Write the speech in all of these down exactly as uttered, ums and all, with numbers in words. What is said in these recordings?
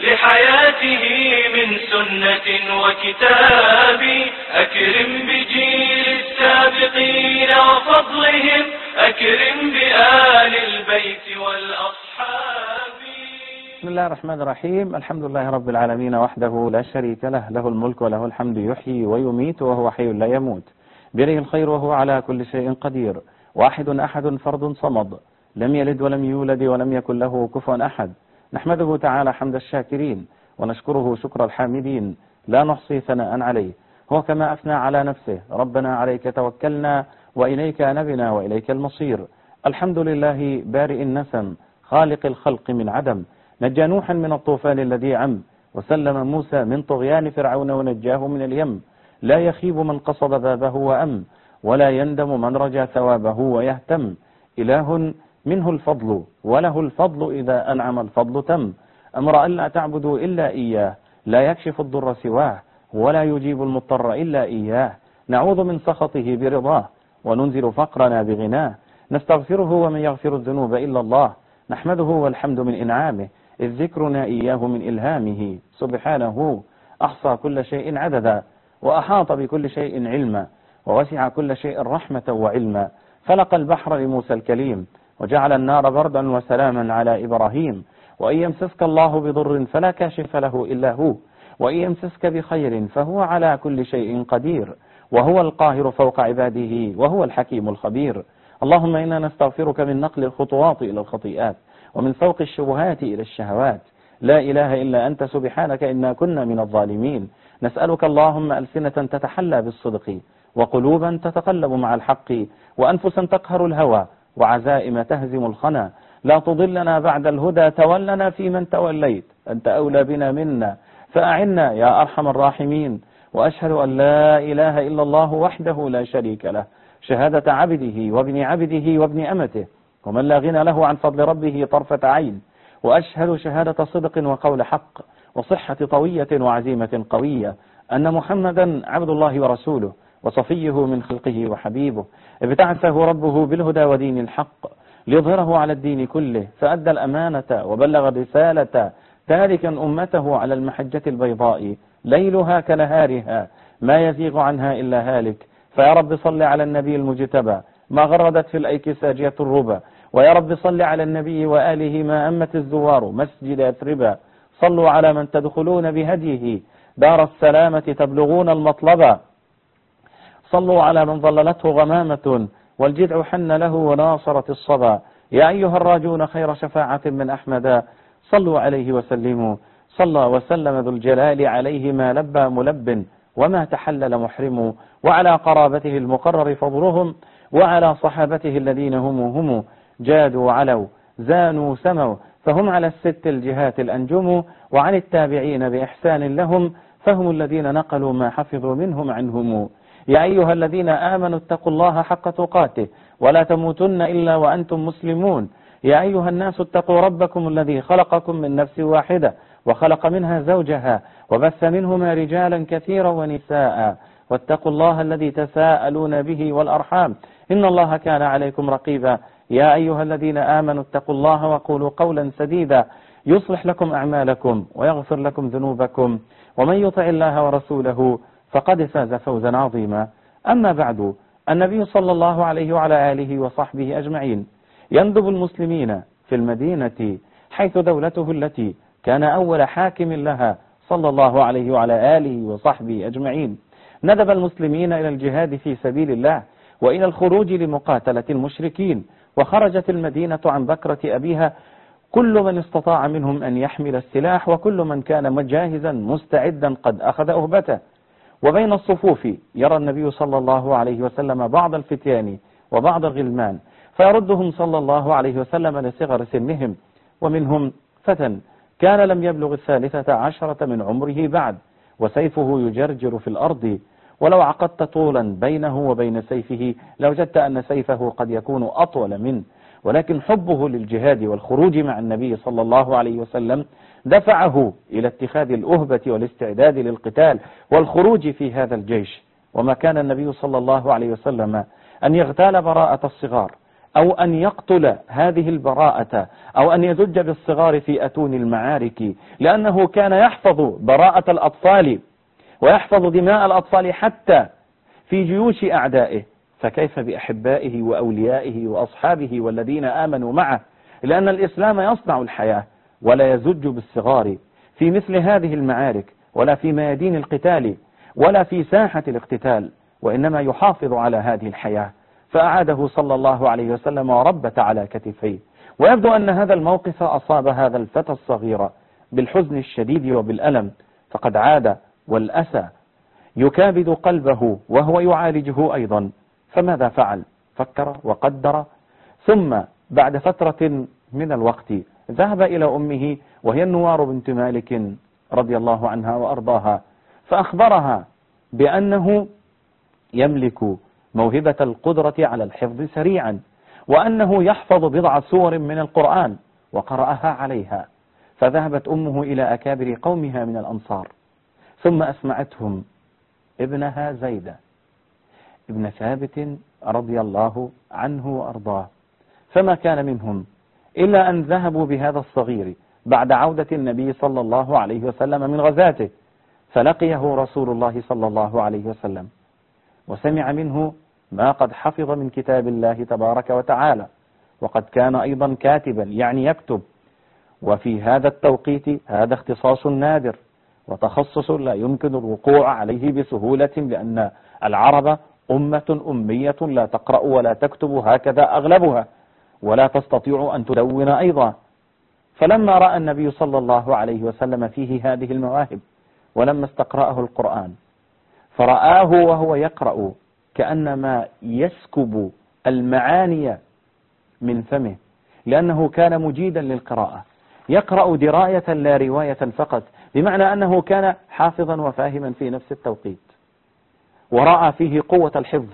لحياته من سنة وكتاب. أكرم بجيل السابقين وفضلهم، أكرم بآل البيت والأصحاب. بسم الله الرحمن الرحيم. الحمد لله رب العالمين وحده لا شريك له، له الملك وله الحمد، يحيي ويميت وهو حي لا يموت، بيده الخير وهو على كل شيء قدير، واحد أحد فرد صمد، لم يلد ولم يولد ولم يكن له كفوا أحد. نحمده تعالى حمد الشاكرين ونشكره شكر الحامدين، لا نحصي ثناء عليه، هو كما أثنى على نفسه: ربنا عليك توكلنا وإليك أنبنا وإليك المصير. الحمد لله بارئ النسم، خالق الخلق من عدم، نجى نوحا من الطوفان الذي عم، وسلم موسى من طغيان فرعون ونجاه من اليم. لا يخيب من قصد بابه وأم، ولا يندم من رجا ثوابه ويهتم. إله منه الفضل وله الفضل، إذا أنعم الفضل تم. أمر ألا تعبدوا إلا إياه، لا يكشف الضر سواه، ولا يجيب المضطر إلا إياه. نعوذ من سخطه برضاه، وننزل فقرنا بغناه. نستغفره ومن يغفر الذنوب إلا الله، نحمده والحمد من إنعامه، إذ ذكرنا إياه من إلهامه. سبحانه أحصى كل شيء عددا، وأحاط بكل شيء علما، ووسع كل شيء رحمة وعلما. فلق البحر لموسى الكليم، وجعل النار بردا وسلاما على إبراهيم. وإن يمسسك الله بضر فلا كاشف له إلا هو، وإن يمسسك بخير فهو على كل شيء قدير، وهو القاهر فوق عباده، وهو الحكيم الخبير. اللهم إنا نستغفرك من نقل الخطوات إلى الخطيئات، ومن سوق الشبهات إلى الشهوات. لا إله إلا أنت سبحانك إنا كنا من الظالمين. نسألك اللهم ألسنة تتحلى بالصدق، وقلوبا تتقلب مع الحق، وأنفسا تقهر الهوى، وعزائم تهزم الخنا. لا تضلنا بعد الهدى، تولنا في من توليت، أنت أولى بنا منا، فأعنا يا أرحم الراحمين. وأشهد أن لا إله إلا الله وحده لا شريك له، شهادة عبده وابن عبده وابن أمته، ومن لا غنى له عن فضل ربه طرفة عين. وأشهد شهادة صدق وقول حق، وصحة طوية وعزيمة قوية، أن محمدا عبد الله ورسوله، وصفيه من خلقه وحبيبه، ابتعثه ربه بالهدى ودين الحق، ليظهره على الدين كله، فأدى الأمانة وبلغ الرسالة، تاركا أمته على المحجة البيضاء، ليلها كنهارها، ما يزيغ عنها إلا هالك. فيا رب صل على النبي المجتبى، ما غردت في الأيك ساجية الربا. ويا رب صل على النبي وآله، ما أمت الزوار مسجد أثربا. صلوا على من تدخلون بهديه دار السلامة، تبلغون المطلبا. صلوا على من ظللته غمامة، والجذع حن له وناصرت الصبا. يا أيها الراجون خير شفاعة من أحمد، صلوا عليه وسلموا. صلى وسلم ذو الجلال عليه، ما لبى ملب وما تحلل محرم. وعلى قرابته المقرر فضلهم، وعلى صحابته الذين هم هم جادوا وعلوا، زانوا سموا، فهم على الست الجهات الأنجم. وعن التابعين بإحسان لهم، فهم الذين نقلوا ما حفظوا منهم عنهم. يا أيها الذين آمنوا اتقوا الله حق تقاته، ولا تموتن إلا وأنتم مسلمون. يا أيها الناس اتقوا ربكم الذي خلقكم من نفس واحدة، وخلق منها زوجها، وبث منهما رجالا كثيرا ونساء. واتقوا الله الذي تساءلون به والأرحام، إن الله كان عليكم رقيبا. يا أيها الذين آمنوا اتقوا الله وقولوا قولا سديدا، يصلح لكم أعمالكم ويغفر لكم ذنوبكم، ومن يطع الله ورسوله فقد فاز فوزا عظيما. أما بعد، النبي صلى الله عليه وعلى آله وصحبه أجمعين يندب المسلمين في المدينة، حيث دولته التي كان أول حاكم لها صلى الله عليه وعلى آله وصحبه أجمعين. ندب المسلمين إلى الجهاد في سبيل الله، وإلى الخروج لمقاتلة المشركين. وخرجت المدينة عن بكرة أبيها كل من استطاع منهم أن يحمل السلاح، وكل من كان مجاهزا مستعدا قد أخذ أهبته. وبين الصفوف يرى النبي صلى الله عليه وسلم بعض الفتيان وبعض الغلمان، فيردهم صلى الله عليه وسلم لصغر سنهم. ومنهم فتى كان لم يبلغ الثالثة عشرة من عمره بعد، وسيفه يجرجر في الأرض، ولو عقدت طولا بينه وبين سيفه لوجدت أن سيفه قد يكون أطول منه. ولكن حبه للجهاد والخروج مع النبي صلى الله عليه وسلم دفعه إلى اتخاذ الأهبة والاستعداد للقتال والخروج في هذا الجيش. وما كان النبي صلى الله عليه وسلم أن يغتال براءة الصغار، أو أن يقتل هذه البراءة أو أن يزج بالصغار في أتون المعارك، لأنه كان يحفظ براءة الأطفال ويحفظ دماء الأطفال حتى في جيوش أعدائه، فكيف بأحبائه وأوليائه وأصحابه والذين آمنوا معه؟ لأن الإسلام يصنع الحياة ولا يزج بالصغار في مثل هذه المعارك ولا في ميادين القتال ولا في ساحة الاقتتال، وإنما يحافظ على هذه الحياة، فأعاده صلى الله عليه وسلم وربت على كتفيه. ويبدو أن هذا الموقف أصاب هذا الفتى الصغير بالحزن الشديد وبالألم، فقد عاد والأسى يكابد قلبه وهو يعالجه أيضا. فماذا فعل؟ فكر وقدر، ثم بعد فترة من الوقت ذهب إلى أمه وهي النوار بنت مالك رضي الله عنها وأرضاها، فأخبرها بأنه يملك موهبة القدرة على الحفظ سريعا، وأنه يحفظ بضع سور من القرآن، وقرأها عليها. فذهبت أمه إلى أكابر قومها من الأنصار، ثم أسمعتهم ابنها زيد ابن ثابت رضي الله عنه وأرضاه، فما كان منهم إلا أن ذهبوا بهذا الصغير بعد عودة النبي صلى الله عليه وسلم من غزاته، فلقيه رسول الله صلى الله عليه وسلم وسمع منه ما قد حفظ من كتاب الله تبارك وتعالى، وقد كان أيضا كاتبا يعني يكتب، وفي هذا التوقيت هذا اختصاص نادر وتخصص لا يمكن الوقوع عليه بسهولة، لأن العرب أمة أمية لا تقرأ ولا تكتب هكذا أغلبها، ولا تستطيع أن تدون أيضا. فلما رأى النبي صلى الله عليه وسلم فيه هذه المواهب، ولما استقرأه القرآن فرآه وهو يقرأ كأنما يسكب المعاني من فمه، لأنه كان مجيدا للقراءة، يقرأ دراية لا رواية فقط، بمعنى أنه كان حافظا وفاهما في نفس التوقيت، ورأى فيه قوة الحفظ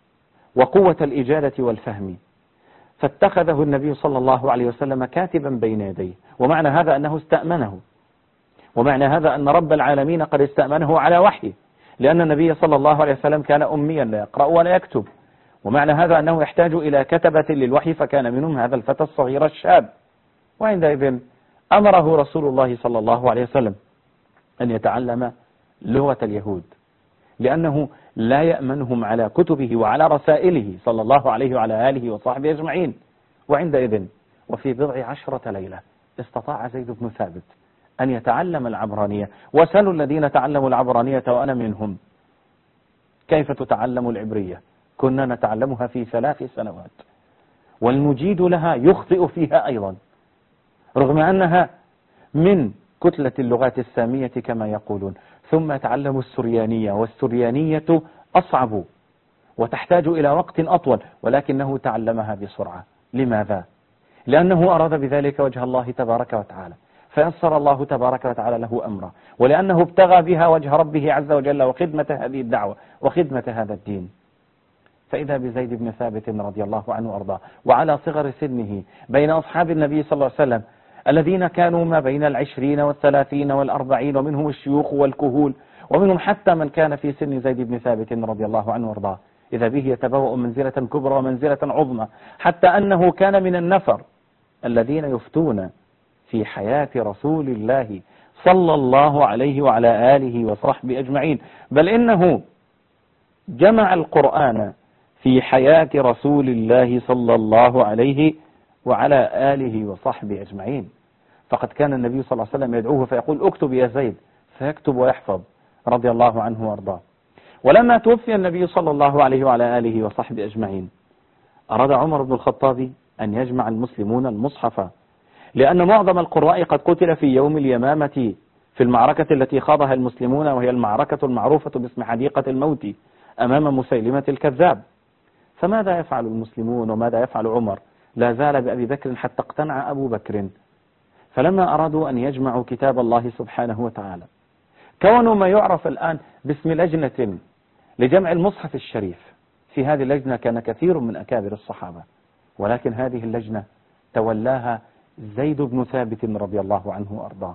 وقوة الإجادة والفهم، فاتخذه النبي صلى الله عليه وسلم كاتبا بين يديه. ومعنى هذا أنه استأمنه، ومعنى هذا أن رب العالمين قد استأمنه على وحيه، لأن النبي صلى الله عليه وسلم كان أميا لا يقرأ ولا يكتب، ومعنى هذا أنه يحتاج إلى كتبة للوحي، فكان منهم هذا الفتى الصغير الشاب. وعندئذ أمره رسول الله صلى الله عليه وسلم أن يتعلم لغة اليهود، لأنه لا يأمنهم على كتبه وعلى رسائله صلى الله عليه وعلى آله وصحبه أجمعين. وعندئذ وفي بضع عشرة ليلة استطاع زيد بن ثابت أن يتعلم العبرانية. وسألوا الذين تعلموا العبرانية وأنا منهم كيف تتعلم العبرية؟ كنا نتعلمها في ثلاث سنوات، والمجيد لها يخطئ فيها أيضا، رغم أنها من كتلة اللغات السامية كما يقولون. ثم تعلموا السريانية، والسريانية أصعب وتحتاج إلى وقت أطول، ولكنه تعلمها بسرعة. لماذا؟ لأنه أراد بذلك وجه الله تبارك وتعالى، فيسر الله تبارك وتعالى له أمره، ولأنه ابتغى بها وجه ربه عز وجل وخدمة هذه الدعوة وخدمة هذا الدين. فإذا بزيد بن ثابت رضي الله عنه وأرضاه وعلى صغر سنه بين أصحاب النبي صلى الله عليه وسلم الذين كانوا ما بين العشرين والثلاثين والأربعين، ومنهم الشيوخ والكهول، ومنهم حتى من كان في سن زيد بن ثابت رضي الله عنه وأرضاه، إذا به يتبوأ منزلة كبرى ومنزلة عظمى، حتى أنه كان من النفر الذين يفتون في حياة رسول الله صلى الله عليه وعلى آله وصحبه أجمعين. بل إنه جمع القرآن في حياة رسول الله صلى الله عليه وعلى آله وصحبه أجمعين. فقد كان النبي صلى الله عليه وسلم يدعوه فيقول اكتب يا زيد، فيكتب ويحفظ رضي الله عنه وارضاه. ولما توفي النبي صلى الله عليه وعلى آله وصحبه أجمعين، أراد عمر بن الخطاب أن يجمع المسلمون المصحف، لأن معظم القراء قد قتل في يوم اليمامة في المعركة التي خاضها المسلمون، وهي المعركة المعروفة باسم حديقة الموت أمام مسيلمة الكذاب. فماذا يفعل المسلمون وماذا يفعل عمر؟ لا زال بأبي بكر حتى اقتنع أبو بكر. فلما أرادوا أن يجمعوا كتاب الله سبحانه وتعالى، كونوا ما يعرف الآن باسم لجنة لجمع المصحف الشريف. في هذه اللجنة كان كثير من أكابر الصحابة، ولكن هذه اللجنة تولاها زيد بن ثابت رضي الله عنه وأرضاه.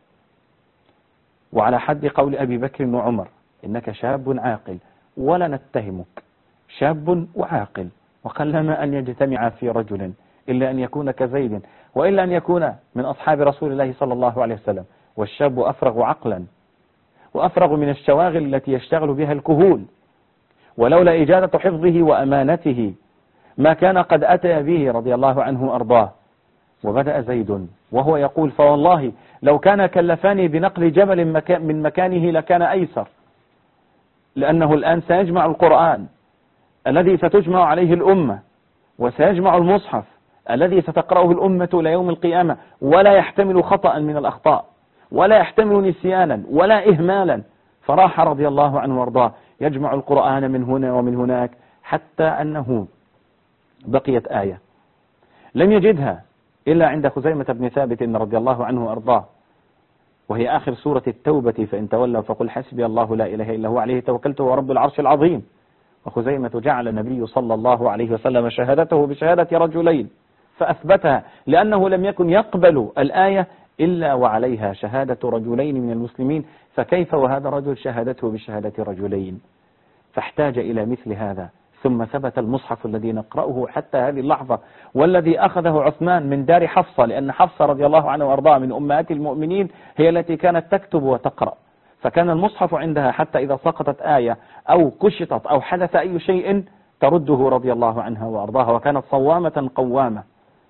وعلى حد قول أبي بكر وعمر إنك شاب عاقل ولا نتهمك، شاب وعاقل، وقلما أن يجتمع في رجل إلا أن يكون كزيد، وإلا أن يكون من أصحاب رسول الله صلى الله عليه وسلم. والشاب أفرغ عقلا وأفرغ من الشواغل التي يشتغل بها الكهول، ولولا إجادة حفظه وأمانته ما كان قد أتى به رضي الله عنه وأرضاه. وبدأ زيد وهو يقول: فوالله لو كان كلفاني بنقل جبل من مكانه لكان أيسر، لأنه الآن سيجمع القرآن الذي ستجمع عليه الأمة، وسيجمع المصحف الذي ستقرأه الأمة إلى يوم القيامة، ولا يحتمل خطأ من الأخطاء، ولا يحتمل نسيانا ولا إهمالا. فراح رضي الله عنه وارضاه يجمع القرآن من هنا ومن هناك، حتى أنه بقيت آية لم يجدها إلا عند خزيمة بن ثابت رضي الله عنه وارضاه، وهي آخر سورة التوبة: فإن تولوا فقل حسبي الله لا إله إلا هو عليه توكلت ورب العرش العظيم. وخزيمة جعل النبي صلى الله عليه وسلم شهادته بشهادة رجلين فأثبتها، لأنه لم يكن يقبل الآية إلا وعليها شهادة رجلين من المسلمين، فكيف وهذا الرجل شهادته بشهادة رجلين؟ فاحتاج إلى مثل هذا. ثم ثبت المصحف الذي نقرأه حتى هذه اللحظة، والذي أخذه عثمان من دار حفصة، لأن حفصة رضي الله عنها وارضاها من أمهات المؤمنين هي التي كانت تكتب وتقرأ، فكان المصحف عندها حتى إذا سقطت آية أو كشطت أو حدث أي شيء ترده رضي الله عنها وارضاها، وكانت صوامة قوامة.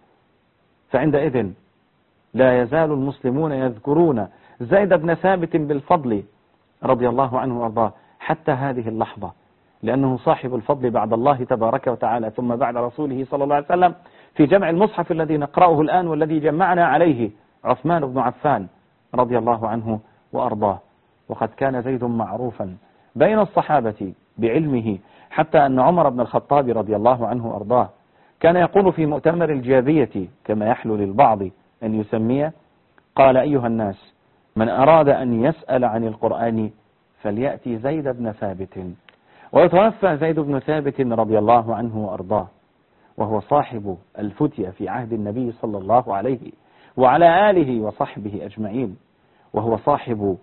فعندئذ لا يزال المسلمون يذكرون زيد بن ثابت بالفضل رضي الله عنه وارضاه حتى هذه اللحظة، لأنه صاحب الفضل بعد الله تبارك وتعالى ثم بعد رسوله صلى الله عليه وسلم في جمع المصحف الذي نقرأه الآن والذي جمعنا عليه عثمان بن عفان رضي الله عنه وأرضاه. وقد كان زيد معروفا بين الصحابة بعلمه، حتى أن عمر بن الخطاب رضي الله عنه وأرضاه كان يقول في مؤتمر الجابية كما يحلو للبعض أن يسميه: قال: أيها الناس، من أراد أن يسأل عن القرآن فليأتي زيد بن ثابت. ويتوفى زيد بن ثابت رضي الله عنه وأرضاه وهو صاحب الفتية في عهد النبي صلى الله عليه وعلى آله وصحبه أجمعين، وهو صاحب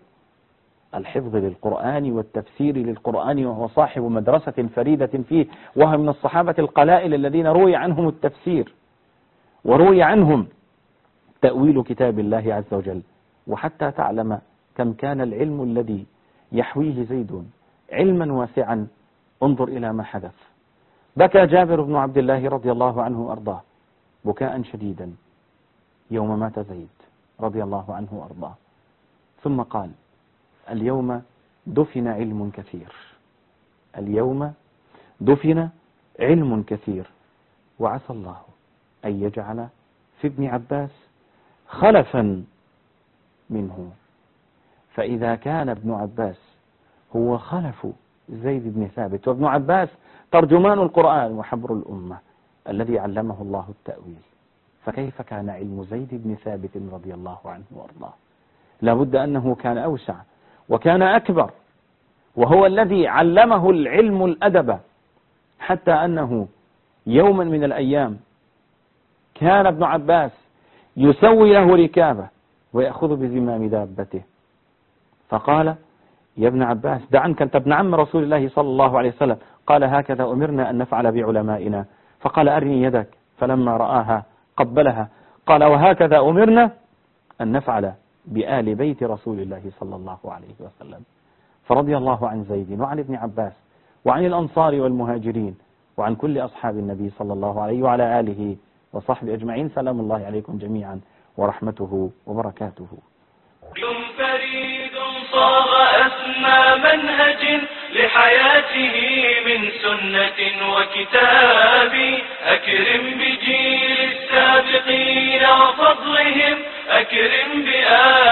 الحفظ للقرآن والتفسير للقرآن، وهو صاحب مدرسة فريدة فيه، وهو من الصحابة القلائل الذين روي عنهم التفسير وروي عنهم تأويل كتاب الله عز وجل. وحتى تعلم كم كان العلم الذي يحويه زيد علما واسعا، انظر إلى ما حدث. بكى جابر بن عبد الله رضي الله عنه وأرضاه بكاء شديدا يوم مات زيد رضي الله عنه وأرضاه، ثم قال: اليوم دفن علم كثير، اليوم دفن علم كثير، وعسى الله أن يجعل في ابن عباس خلفا منه. فإذا كان ابن عباس هو خلف زيد بن ثابت، وابن عباس ترجمان القرآن وحبر الأمة الذي علمه الله التأويل، فكيف كان علم زيد بن ثابت رضي الله عنه وارضاه؟ لابد أنه كان أوسع وكان أكبر، وهو الذي علمه العلم الأدب، حتى أنه يوما من الأيام كان ابن عباس يسوي له ركابه ويأخذ بزمام دابته، فقال: يا ابن عباس دع عنك، أنت ابن عم رسول الله صلى الله عليه وسلم. قال: هكذا أمرنا أن نفعل بعلمائنا. فقال: أرني يدك، فلما رآها قبلها. قال: وهكذا أمرنا أن نفعل بآل بيت رسول الله صلى الله عليه وسلم. فرضي الله عن زيد وعن ابن عباس وعن الأنصار والمهاجرين وعن كل أصحاب النبي صلى الله عليه وعلى آله وصحبه أجمعين. سلام الله عليكم جميعا ورحمته وبركاته. فريد صاغ أسمى منهج لحياته من سنة وكتاب، أكرم بجيل السابقين وفضلهم، أكرم بآل